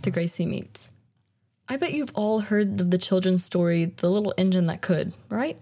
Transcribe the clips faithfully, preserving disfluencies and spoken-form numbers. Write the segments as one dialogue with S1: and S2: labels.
S1: to Gracie Meets. I bet you've all heard of the children's story, The Little Engine That Could, right?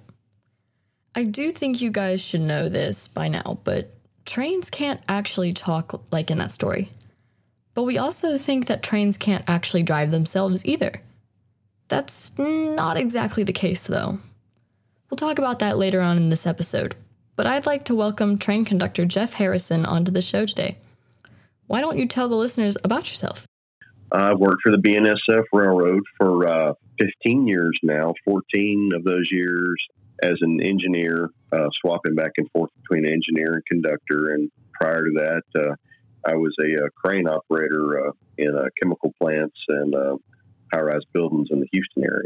S1: I do think you guys should know this by now, but trains can't actually talk like in that story. But we also think that trains can't actually drive themselves either. That's not exactly the case, though. We'll talk about that later on in this episode, but I'd like to welcome train conductor Jeff Harrison onto the show today. Why don't you tell the listeners about yourself?
S2: I've worked for the B N S F Railroad for uh, fifteen years now, fourteen of those years as an engineer, uh, swapping back and forth between engineer and conductor. And prior to that, uh, I was a, a crane operator uh, in uh, chemical plants and uh, high-rise buildings in the Houston area.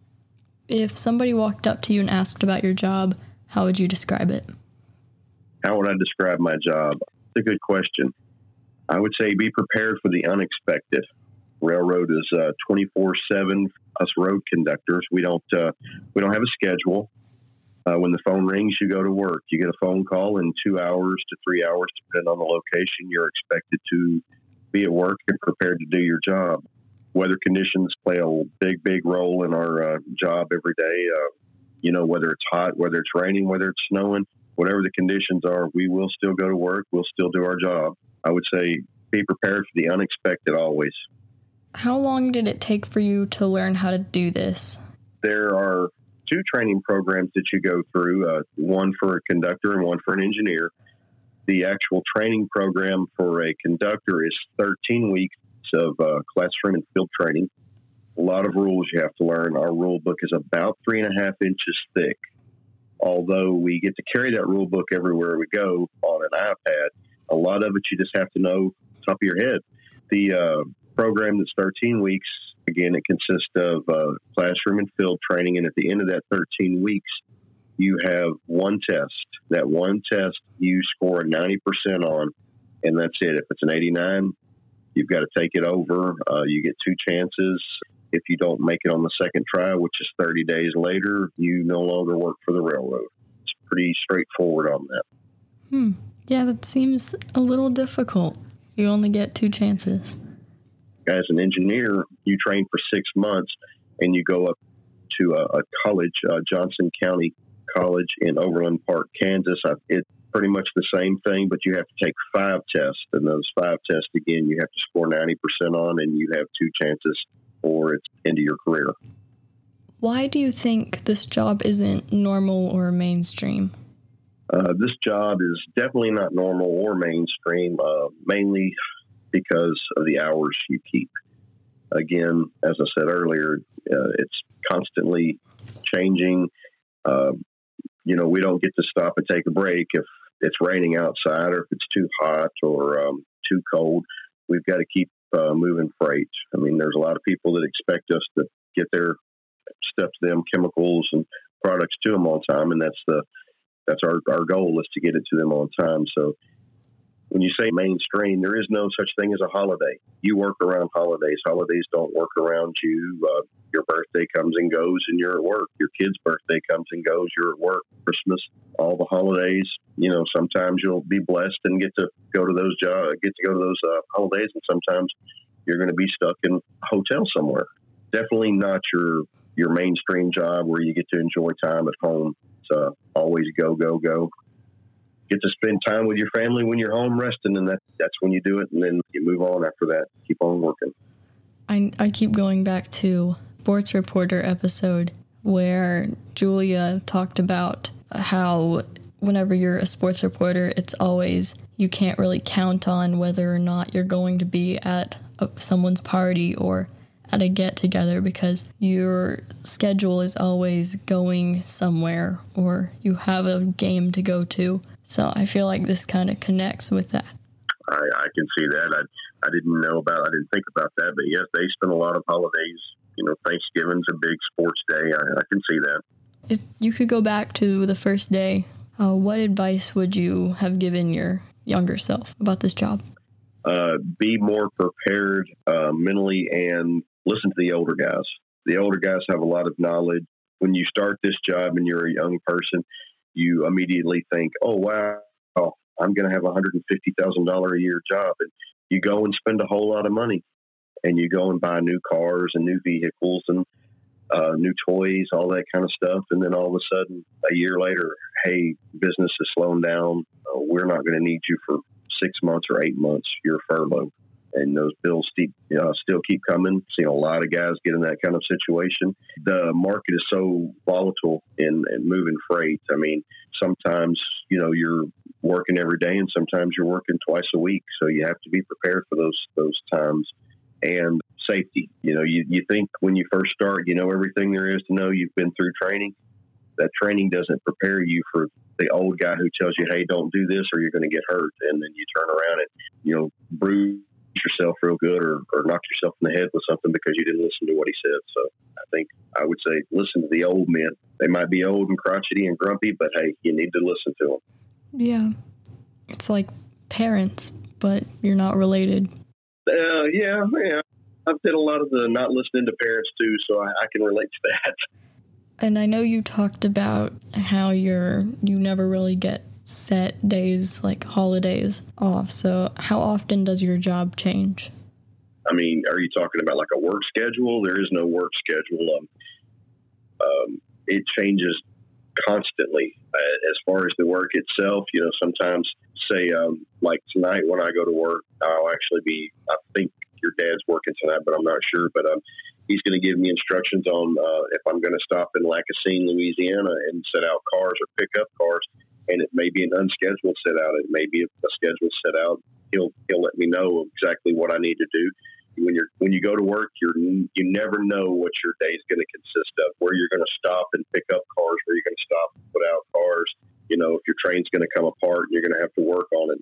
S1: If somebody walked up to you and asked about your job, how would you describe it?
S2: How would I describe my job? It's a good question. I would say be prepared for the unexpected. Railroad is uh, twenty-four seven. Us road conductors, we don't uh, we don't have a schedule. Uh, when the phone rings, you go to work. You get a phone call in two hours to three hours, depending on the location. You're expected to be at work and prepared to do your job. Weather conditions play a big, big role in our uh, job every day. Uh, you know, whether it's hot, whether it's raining, whether it's snowing, whatever the conditions are, we will still go to work. We'll still do our job. I would say be prepared for the unexpected always.
S1: How long did it take for you to learn how to do this?
S2: There are two training programs that you go through, uh, one for a conductor and one for an engineer. The actual training program for a conductor is thirteen weeks of uh, classroom and field training. A lot of rules you have to learn. Our rule book is about three and a half inches thick. Although we get to carry that rule book everywhere we go on an iPad, a lot of it you just have to know top of your head. The uh, program that's thirteen weeks, again, it consists of uh, classroom and field training, and at the end of that thirteen weeks, you have one test. That one test you score a ninety percent on, and that's it. If it's an eighty-nine, you've got to take it over. Uh, you get two chances. If you don't make it on the second try, which is thirty days later, you no longer work for the railroad. It's pretty straightforward on that.
S1: Hmm. Yeah, that seems a little difficult. You only get two chances.
S2: As an engineer, you train for six months and you go up to a, a college, uh, Johnson County College in Overland Park, Kansas. I, it's pretty much the same thing, but you have to take five tests. And those five tests, again, you have to score ninety percent on, and you have two chances for its into your career.
S1: Why do you think this job isn't normal or mainstream?
S2: Uh, this job is definitely not normal or mainstream, uh, mainly because of the hours you keep. Again, as I said earlier, uh, it's constantly changing. Uh, you know, we don't get to stop and take a break if it's raining outside or if it's too hot or um, too cold. We've got to keep uh, moving freight. I mean, there's a lot of people that expect us to get their stuff to them, chemicals and products to them on time, and that's the That's our, our goal, is to get it to them on time. So when you say mainstream, there is no such thing as a holiday. You work around holidays. Holidays don't work around you. Uh, your birthday comes and goes and you're at work. Your kid's birthday comes and goes, you're at work. Christmas, all the holidays, you know, sometimes you'll be blessed and get to go to those jobs, get to go to those uh, holidays, and sometimes you're going to be stuck in a hotel somewhere. Definitely not your your mainstream job where you get to enjoy time at home. Uh, always go, go, go. Get to spend time with your family when you're home resting, and that, that's when you do it, and then you move on after that. Keep on working.
S1: I, I keep going back to Sports Reporter episode where Julia talked about how whenever you're a sports reporter, it's always, you can't really count on whether or not you're going to be at a, someone's party or at a get-together because your schedule is always going somewhere or you have a game to go to. So I feel like this kind of connects with that.
S2: I, I can see that. I I didn't know about, I didn't think about that, but yes, they spend a lot of holidays. You know, Thanksgiving's a big sports day. I, I can see that.
S1: If you could go back to the first day, uh, what advice would you have given your younger self about this job?
S2: Uh, be more prepared uh, mentally and listen to the older guys. The older guys have a lot of knowledge. When you start this job and you're a young person, you immediately think, oh, wow, oh, I'm going to have a one hundred fifty thousand dollars a year job. And you go and spend a whole lot of money. and you go and buy new cars and new vehicles and uh, new toys, all that kind of stuff. And then all of a sudden, a year later, hey, business is slowing down. Uh, we're not going to need you for six months or eight months. You're furloughed. And those bills keep, uh, still keep coming. Seen a lot of guys get in that kind of situation. The market is so volatile in, in moving freight. I mean, sometimes, you know, you're working every day and sometimes you're working twice a week. So you have to be prepared for those those times. And safety. You know, you, you think when you first start, you know everything there is to know. You've been through training. That training doesn't prepare you for the old guy who tells you, hey, don't do this or you're going to get hurt. And then you turn around and, you know, bruise yourself real good or, or knock yourself in the head with something because you didn't listen to what he said. So I think I would say listen to the old men. They might be old and crotchety and grumpy, but hey, you need to listen to them.
S1: Yeah. It's like parents, but you're not related.
S2: Uh, yeah, yeah. I've did a lot of the not listening to parents too, so I, I can relate to that.
S1: And I know you talked about how you're you never really get set days like holidays off. So how often does your job change?
S2: I mean, are you talking about like a work schedule? There is no work schedule. Um, um, it changes constantly. Uh, as far as the work itself, you know, sometimes say um, like tonight when I go to work, I'll actually be, I think your dad's working tonight, but I'm not sure. But um, he's going to give me instructions on uh, if I'm going to stop in Lacassine, Louisiana and set out cars or pick up cars. And it may be an unscheduled set out. It may be a scheduled set out. He'll he'll let me know exactly what I need to do. When you're when you go to work, you're you never know what your day is going to consist of. Where you're going to stop and pick up cars, where you're going to stop and put out cars. You know, if your train's going to come apart, and you're going to have to work on it.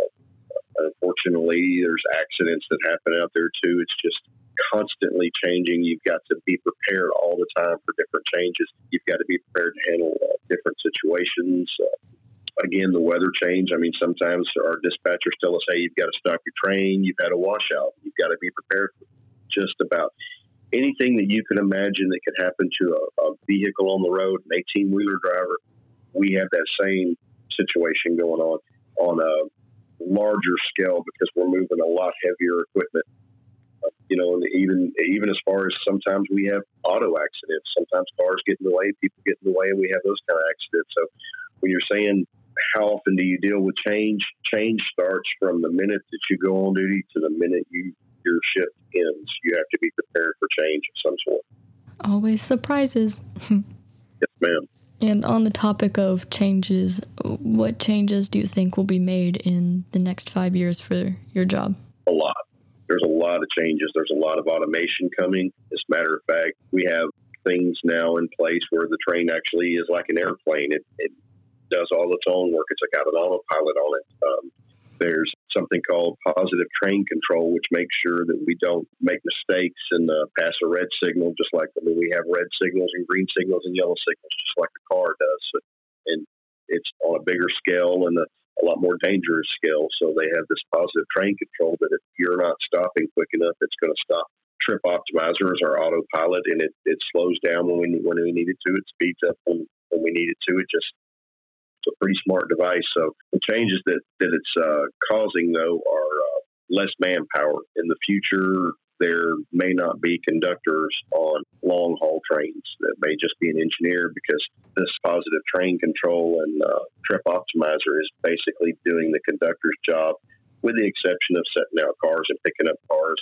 S2: Uh, unfortunately, there's accidents that happen out there too. It's just constantly changing. You've got to be prepared all the time for different changes. You've got to be prepared to handle uh, different situations. Uh, Again, the weather change. I mean, sometimes our dispatchers tell us, hey, you've got to stop your train. You've had a washout. You've got to be prepared for just about anything that you can imagine that could happen to a, a vehicle on the road, an eighteen-wheeler driver. We have that same situation going on on a larger scale because we're moving a lot heavier equipment. Uh, you know, and even even as far as sometimes we have auto accidents. Sometimes cars get in the way, people get in the way, and we have those kind of accidents. So when you're saying how often do you deal with change? Change starts from the minute that you go on duty to the minute you your shift ends. You have to be prepared for change of some sort.
S1: Always surprises.
S2: Yes, ma'am.
S1: And on the topic of changes, what changes do you think will be made in the next five years for your job?
S2: A lot. There's a lot of changes. There's a lot of automation coming. As a matter of fact, we have things now in place where the train actually is like an airplane. It, it does all its own work. It's got an autopilot on it. Um, there's something called positive train control, which makes sure that we don't make mistakes and uh, pass a red signal, just like I mean, we have red signals and green signals and yellow signals, just like a car does. So, and it's on a bigger scale and a, a lot more dangerous scale. So they have this positive train control that if you're not stopping quick enough, it's going to stop. Trip Optimizer is our autopilot, and it, it slows down when we when we need it to. It speeds up when, when we need it to. It just It's a pretty smart device. So the changes that, that it's uh, causing, though, are uh, less manpower. In the future, there may not be conductors on long-haul trains. That may just be an engineer because this positive train control and uh, Trip Optimizer is basically doing the conductor's job with the exception of setting out cars and picking up cars.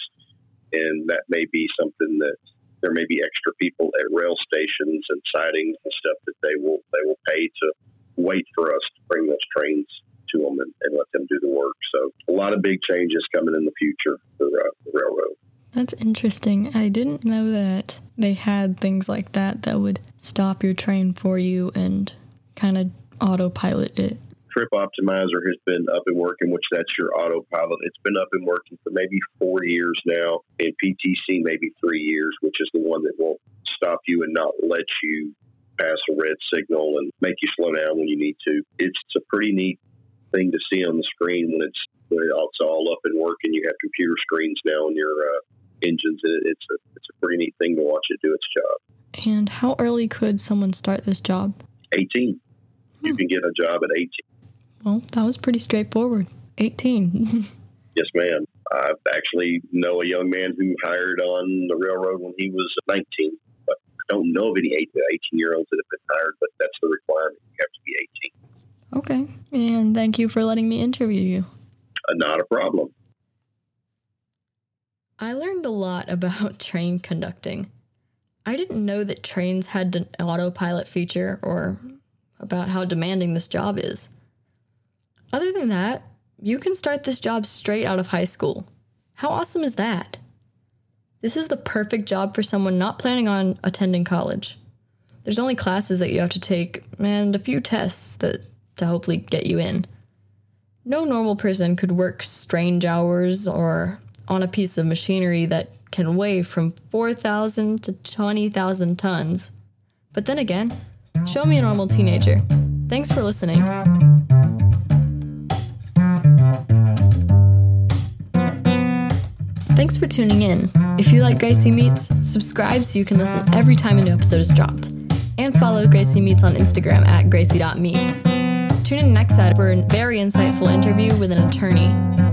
S2: And that may be something that there may be extra people at rail stations and sidings and stuff that they will they will pay to wait for us to bring those trains to them and, and let them do the work. So a lot of big changes coming in the future for uh, the railroad.
S1: That's interesting. I didn't know that they had things like that that would stop your train for you and kind of autopilot it.
S2: Trip Optimizer has been up and working, which that's your autopilot. It's been up and working for maybe four years now, and P T C maybe three years, which is the one that will stop you and not let you pass a red signal and make you slow down when you need to. It's a pretty neat thing to see on the screen when it's when it's all up and working. You have computer screens now on your uh, engines. It's a it's a pretty neat thing to watch it do its job.
S1: And how early could someone start this job?
S2: eighteen. Hmm. You can get a job at eighteen.
S1: Well, that was pretty straightforward. eighteen.
S2: Yes, ma'am. I actually know a young man who hired on the railroad when he was nineteen, but I don't know of any eighteen-year-olds that have been hired, but that's the requirement. You have to be eighteen.
S1: Okay, and thank you for letting me interview you.
S2: Uh, not a problem.
S1: I learned a lot about train conducting. I didn't know that trains had an autopilot feature or about how demanding this job is. Other than that, you can start this job straight out of high school. How awesome is that? This is the perfect job for someone not planning on attending college. There's only classes that you have to take and a few tests that to hopefully get you in. No normal person could work strange hours or on a piece of machinery that can weigh from four thousand to twenty thousand tons. But then again, show me a normal teenager. Thanks for listening. Thanks for tuning in. If you like Gracie Meets, subscribe so you can listen every time a new episode is dropped. And follow Gracie Meets on Instagram at gracie dot meets. Tune in next time for a very insightful interview with an attorney.